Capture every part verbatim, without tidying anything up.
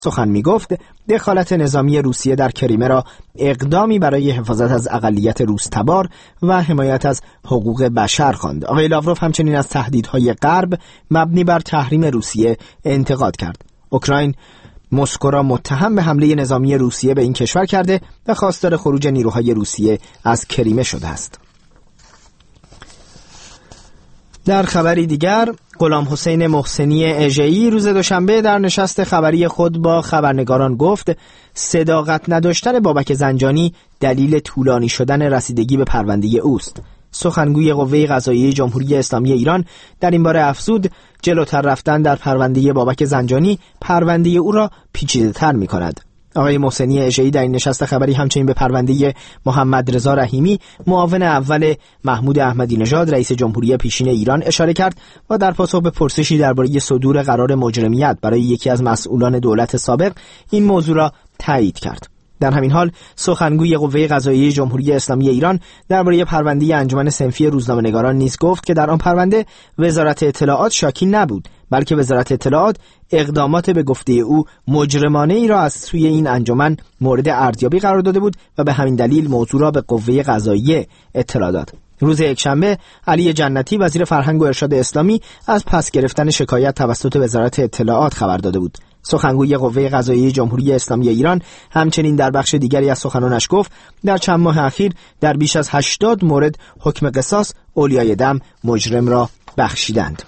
سخن می‌گفت دخالت نظامی روسیه در کریمه را اقدامی برای حفاظت از اقلیت روس‌تبار و حمایت از حقوق بشر خواند. آقای لاوروف همچنین از تهدیدهای غرب مبنی بر تحریم روسیه انتقاد کرد. اوکراین مسکو را متهم به حمله نظامی روسیه به این کشور کرده و خواستار خروج نیروهای روسیه از کریمه شده است. در خبری دیگر، غلام حسین محسنی اژه‌ای روز دوشنبه در نشست خبری خود با خبرنگاران گفت صداقت نداشتن بابک زنجانی دلیل طولانی شدن رسیدگی به پرونده اوست. سخنگوی قوه قضاییه جمهوری اسلامی ایران در این باره افزود جلوتر رفتن در پرونده بابک زنجانی پرونده او را پیچیده‌تر می‌کند. آقای محسنی اژه‌ای در این نشست خبری همچنین به پرونده محمد رضا رحیمی معاون اول محمود احمدی نژاد رئیس جمهوری پیشین ایران اشاره کرد و در پاسخ به پرسشی درباره صدور قرار مجرمیت برای یکی از مسئولان دولت سابق این موضوع را تایید کرد. در همین حال سخنگوی قوه قضاییه جمهوری اسلامی ایران درباره پرونده انجمن صنفی روزنامه‌نگاران نیز گفت که در آن پرونده وزارت اطلاعات شاکی نبود، بلکه وزارت اطلاعات اقدامات به گفته او مجرمانه ای را از سوی این انجمن مورد ارزیابی قرار داده بود و به همین دلیل موضوع را به قوه قضاییه اطلاع داد. روز یکشنبه علی جنتی وزیر فرهنگ و ارشاد اسلامی از پس گرفتن شکایت توسط وزارت اطلاعات خبر داده بود. سخنگوی قوه قضاییه جمهوری اسلامی ایران همچنین در بخش دیگری از سخنانش گفت در چند ماه اخیر در بیش از هشتاد مورد حکم قصاص اولیای دم مجرم را بخشیدند.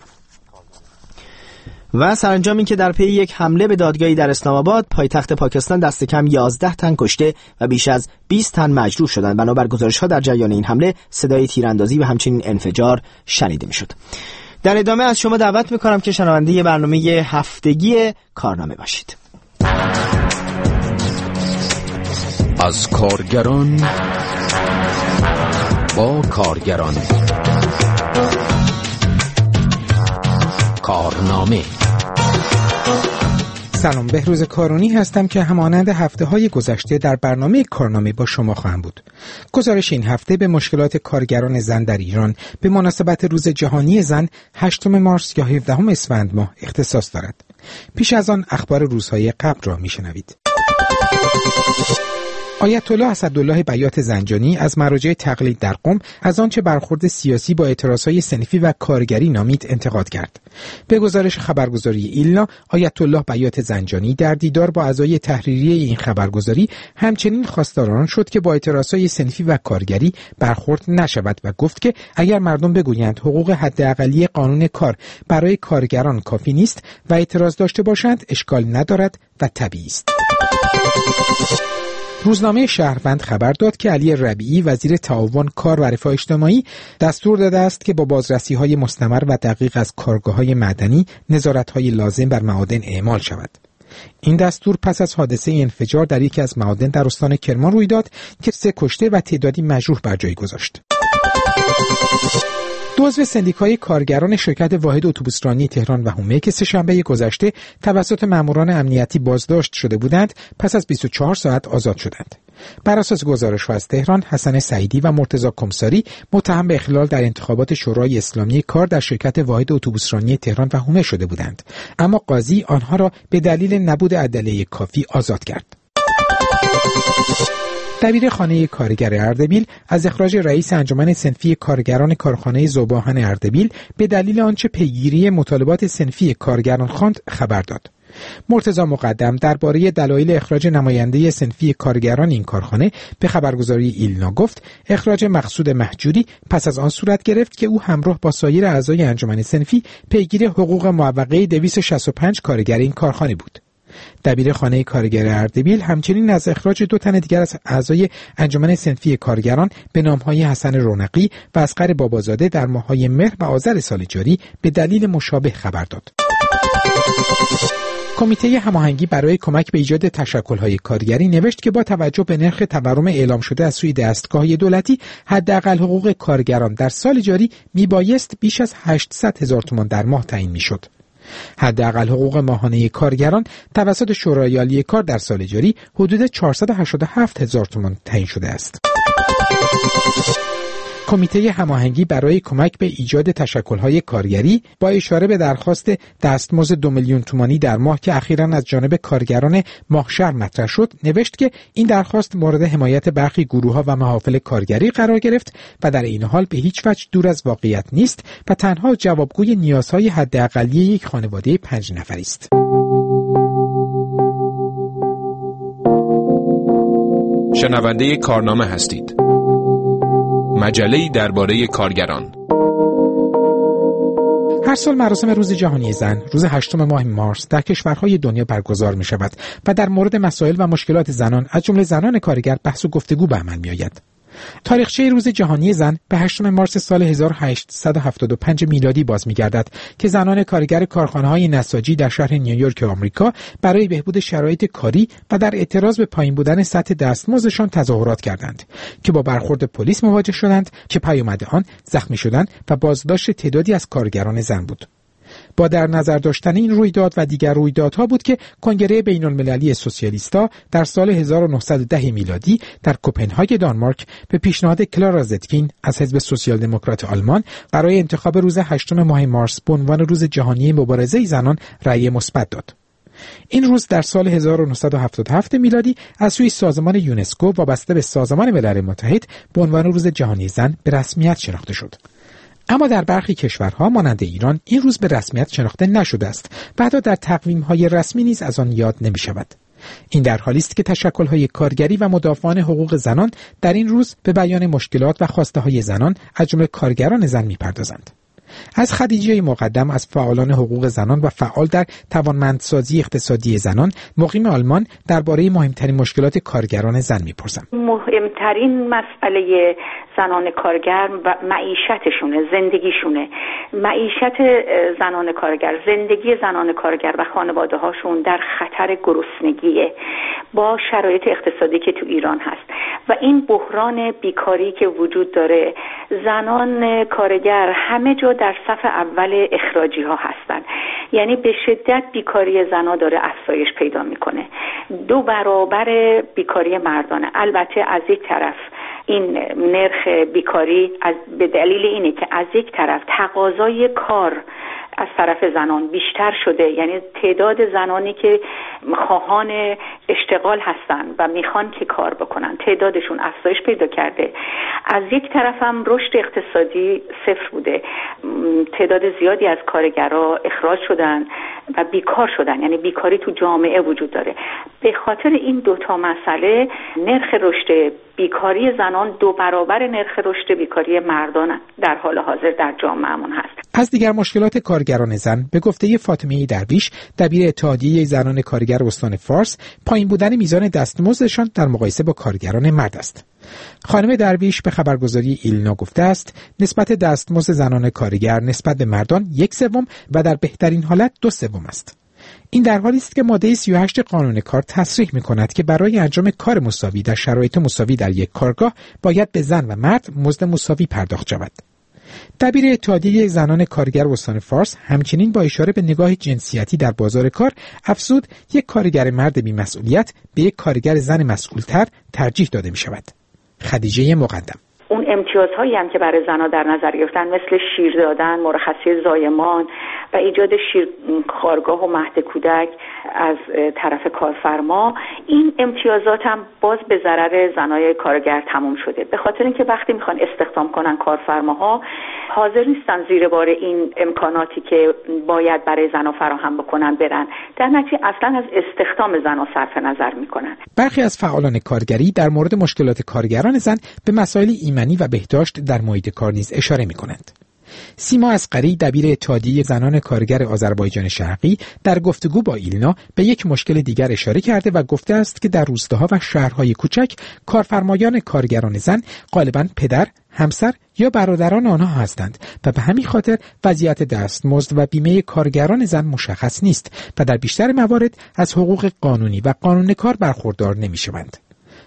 و سرانجامی که در پی یک حمله به دادگاهی در اسلام آباد پایتخت پاکستان دست کم یازده تن کشته و بیش از بیست تن مجروح شدند. بنابر گزارش‌ها در جریان این حمله صدای تیراندازی و همچنین انفجار شنیده می‌شد. در ادامه از شما دعوت می‌کنم که شنونده برنامه هفتگی کارنامه باشید. از کارگران با کارگران، کارنامه. سلام، بهروز کارونی هستم که همانند هفته‌های گذشته در برنامه کارنامه با شما خواهم بود. گزارش این هفته به مشکلات کارگران زن در ایران به مناسبت روز جهانی زن هشتم مارس یا هفدهم اسفند ماه اختصاص دارد. پیش از آن اخبار روزهای قبل را میشنوید. آیت الله اسدالله بیات زنجانی از مراجع تقلید در قم از آنچه برخورد سیاسی با اعتراضهای صنفی و کارگری نامید انتقاد کرد. به گزارش خبرگزاری ایلنا، آیت الله بیات زنجانی در دیدار با اعضای تحریریه این خبرگزاری همچنین خواستار آن شد که با اعتراضهای صنفی و کارگری برخورد نشود و گفت که اگر مردم بگویند حقوق حداقلی قانون کار برای کارگران کافی نیست و اعتراض داشته باشند اشکال ندارد و طبیعی است. روزنامه شهروند خبر داد که علی ربیعی وزیر تعاون کار و رفاه اجتماعی دستور داده است که با بازرسی‌های مستمر و دقیق از کارگاه‌های معدنی نظارت‌های لازم بر معادن اعمال شود. این دستور پس از حادثه انفجار در یکی از معادن در استان کرمان روی داد که سه کشته و تعدادی مجروح بر جای گذاشت. دو عضو سندیکای کارگران شرکت واحد اتوبوسرانی تهران و حومه که سه‌شنبه گذشته توسط ماموران امنیتی بازداشت شده بودند پس از بیست و چهار ساعت آزاد شدند. بر اساس گزارش‌ها از تهران، حسن سعیدی و مرتضی کمساری متهم به اخلال در انتخابات شورای اسلامی کار در شرکت واحد اتوبوسرانی تهران و حومه شده بودند، اما قاضی آنها را به دلیل نبود ادله کافی آزاد کرد. دبیر خانه کارگر اردبیل از اخراج رئیس انجمن صنفی کارگران کارخانه ذوب‌آهن اردبیل به دلیل آنچه پیگیری مطالبات صنفی کارگران خواند خبر داد. مرتضی مقدم درباره دلایل اخراج نماینده صنفی کارگران این کارخانه به خبرگزاری ایلنا گفت اخراج مقصود مهجوری پس از آن صورت گرفت که او همراه با سایر اعضای انجمن صنفی پیگیر حقوق معوقه دویست و شصت و پنج کارگر این کارخانه بود. دبیر خانه کارگر اردبیل همچنین از اخراج دو تن دیگر از اعضای انجمن صنفی کارگران به نامهای حسن رونقی و اصغر بابازاده در ماه‌های مهر و آذر سال جاری به دلیل مشابه خبر داد. کمیته هماهنگی برای کمک به ایجاد تشکل‌های کارگری نوشت که با توجه به نرخ تورم اعلام شده از سوی دستگاه دولتی حداقل حقوق کارگران در سال جاری میبایست بیش از هشتصد هزار تومان در ماه تعیین میشد. حداقل حقوق ماهانه کارگران توسط شورای عالی کار در سال جاری حدود چهارصد و هشتاد و هفت هزار تومان تعیین شده است. کمیته هماهنگی برای کمک به ایجاد تشکل‌های کارگری با اشاره به درخواست دستمزد دو میلیون تومانی در ماه که اخیراً از جانب کارگران ماهشهر مطرح شد، نوشت که این درخواست مورد حمایت برخی گروه‌ها و محافل کارگری قرار گرفت و در این حال به هیچ وجه دور از واقعیت نیست و تنها جوابگوی نیازهای حداقلی یک خانواده پنج نفری است. شنونده کارنامه هستید. مجله‌ای درباره کارگران. هر سال مراسم روز جهانی زن روز هشتم ماه مارس در کشورهای دنیا برگزار می شود و در مورد مسائل و مشکلات زنان از جمله زنان کارگر بحث و گفتگو به عمل می آید. تاریخچه روز جهانی زن به هشتم مارس سال هزار و هشتصد و هفتاد و پنج میلادی باز می‌گردد که زنان کارگر کارخانه‌های نساجی در شهر نیویورک آمریکا برای بهبود شرایط کاری و در اعتراض به پایین بودن سطح دستمزدشان تظاهرات کردند که با برخورد پلیس مواجه شدند که پیامد آن زخمی شدن و بازداشت تعدادی از کارگران زن بود. با در نظر داشتن این رویداد و دیگر رویدادها بود که کنگره بین المللی سوسیالیستا در سال هزار و نهصد و ده میلادی در کوپنهاگ دانمارک به پیشنهاد کلارا زتکین از حزب سوسیال دموکرات آلمان برای انتخاب روز هشتم ماه مارس به عنوان روز جهانی مبارزه زنان رأی مثبت داد. این روز در سال هزار و نهصد و هفتاد و هفت میلادی از سوی سازمان یونسکو وابسته به سازمان ملل متحد به عنوان روز جهانی زن به رسمیت شناخته شد. اما در برخی کشورها مانند ایران این روز به رسمیت شناخته نشده است و حتی در تقویم‌های رسمی نیز از آن یاد نمی‌شود. این در حالی است که تشکل‌های کارگری و مدافعان حقوق زنان در این روز به بیان مشکلات و خواسته‌های زنان از جمله کارگران زن می‌پردازند. از خدیجه مقدم از فعالان حقوق زنان و فعال در توانمندسازی اقتصادی زنان مقیم آلمان درباره مهمترین مشکلات کارگران زن می‌پرسم. مهمترین مسئله زنان کارگر و معیشتشونه، زندگیشونه. معیشت زنان کارگر، زندگی زنان کارگر و خانواده هاشون در خطر گرسنگیه با شرایط اقتصادی که تو ایران هست و این بحران بیکاری که وجود داره. زنان کارگر همه جا در صف اول اخراجی ها هستن، یعنی به شدت بیکاری زنها داره افزایش پیدا میکنه، دو برابر بیکاری مردانه. البته از یک طرف این نرخ بیکاری از به دلیل اینه که از یک طرف تقاضای کار از طرف زنان بیشتر شده، یعنی تعداد زنانی که خواهان اشتغال هستن و میخوان که کار بکنن تعدادشون افزایش پیدا کرده. از یک طرف هم رشد اقتصادی صفر بوده، تعداد زیادی از کارگرها اخراج شدن و بیکار شدن، یعنی بیکاری تو جامعه وجود داره. به خاطر این دوتا مسئله نرخ رشد بیکاری زنان دو برابر نرخ رشد بیکاری مردان در حال حاضر در جامعهمون هست. از دیگر مشکلات کارگران زن به گفته فاطمه درویش دبیر اتحادیه زنان کارگر استان فارس، پایین بودن میزان دستمزدشان در مقایسه با کارگران مرد است. خانم درویش به خبرگزاری ایلنا گفته است نسبت دستمزد زنان کارگر نسبت به مردان یک سوم و در بهترین حالت دو سوم است. این در حالی است که ماده سی و هشت قانون کار تصریح می‌کند که برای انجام کار مساوی در شرایط مساوی در یک کارگاه باید به زن و مرد مزد مساوی پرداخت شود. دبیر اتحادیه زنان کارگر استان فارس همچنین با اشاره به نگاه جنسیتی در بازار کار افزود یک کارگر مرد بی‌مسئولیت به یک کارگر زن مسئولتر ترجیح داده می‌شود. خدیجه مقدم: اون امتیازهایی هم که برای زنها در نظر گرفتن مثل شیر دادن، مرخصی زایمان و ایجاد شیر خارگاه و مهد کودک از طرف کارفرما، این امتیازات هم باز به ضرر زنای کارگر تموم شده، به خاطر اینکه وقتی میخوان استخدام کنن کارفرماها حاضر نیستن زیر بار این امکاناتی که باید برای زنها فراهم بکنن برن، در نتیجه اصلا از استخدام زنها صرف نظر میکنن. برخی از فعالان کارگری در مورد مشکلات کارگران زن به مسائل ایمنی و بهداشت در محیط کار نیز اشاره میکنند. سیما اصغری دبیر اتحادیه زنان کارگر آذربایجان شرقی در گفتگو با ایلنا به یک مشکل دیگر اشاره کرده و گفته است که در روستاها و شهرهای کوچک کارفرمایان کارگران زن غالباً پدر، همسر یا برادران آنها هستند و به همین خاطر وضعیت دستمزد و بیمه کارگران زن مشخص نیست و در بیشتر موارد از حقوق قانونی و قانون کار برخوردار نمی‌شوند.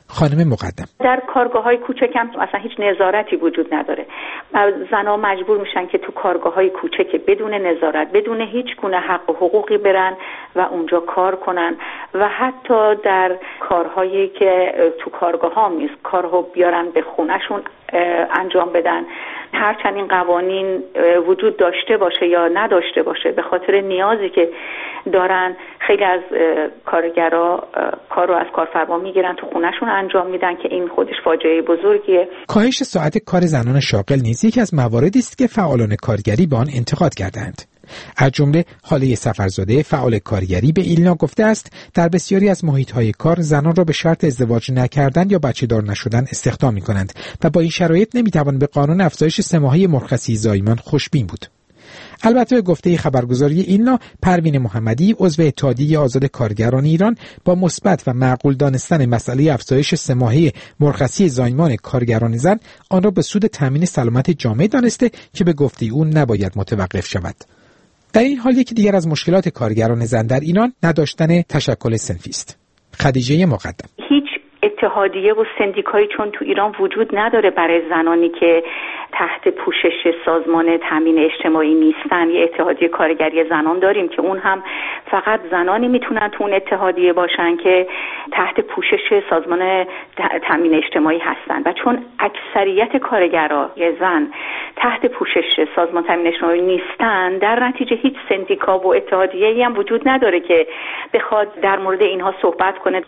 خانم مقدم: در کارگاه‌های کوچک هم اصلا هیچ نظارتی وجود نداره. زن‌ها مجبور میشن که تو کارگاه‌های کوچک بدون نظارت، بدون هیچ گونه حق و حقوقی برن و اونجا کار کنن و حتی در کارهایی که تو کارگاه‌ها نیست کارها بیارن به خونه‌شون انجام بدن. هرچند این قوانین وجود داشته باشه یا نداشته باشه، به خاطر نیازی که دارن خیلی از کارگرها کار رو از کارفرما میگیرن تو خونه‌شون انجام میدن که این خودش فاجعه بزرگیه. کاهش ساعت کار زنان شاغل نیز یکی از مواردی است که فعالان کارگری به آن انتقاد کردند. از جمله حاله سفرزاده فعال کارگری به ایلنا گفته است در بسیاری از محیط‌های کار زنان را به شرط ازدواج نکردن یا بچه‌دار نشدن استخدام می‌کنند و با این شرایط نمی‌توان به قانون افزایش سه ماهه مرخصی زایمان خوشبین بود. البته به گفته خبرگزاری ایلنا، پروین محمدی عضو اتحادیه آزاد کارگران ایران با مثبت و معقول دانستن مسئله افزایش سه ماهه مرخصی زایمان کارگران زن، آن را به سود تامین سلامت جامعه دانسته که به گفته او نباید متوقف شود. در این حال یکی دیگر از مشکلات کارگران زن در ایران نداشتن تشکل صنفی است. خدیجه مقدم: هیچ اتحادیه و سندیکایی چون تو ایران وجود نداره برای زنانی که تحت پوشش سازمان تامین اجتماعی نیستن. یه اتحادیه کارگری زنان داریم که اون هم فقط زنانی میتونن تو اون اتحادیه باشن که تحت پوشش سازمان تامین اجتماعی هستن و چون اکثریت کارگرها زن تحت پوشش سازمان تامین اجتماعی نیستن، در نتیجه هیچ سندیکا و اتحادیه‌ای هم وجود نداره که بخواد در مورد اینها صحبت کنه.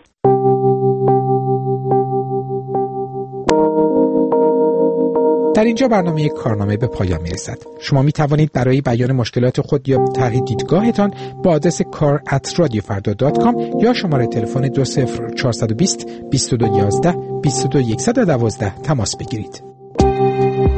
در اینجا برنامه کارنامه به پایان میرسد. شما می توانید برای بیان مشکلات خود یا طرح دیدگاهتان با آدرس کار ات رادیو فردا دات کام یا شماره تلفن دو صفر چهار دو صفر بیست و دو یازده بیست و دو صفر یک یک دو تماس بگیرید.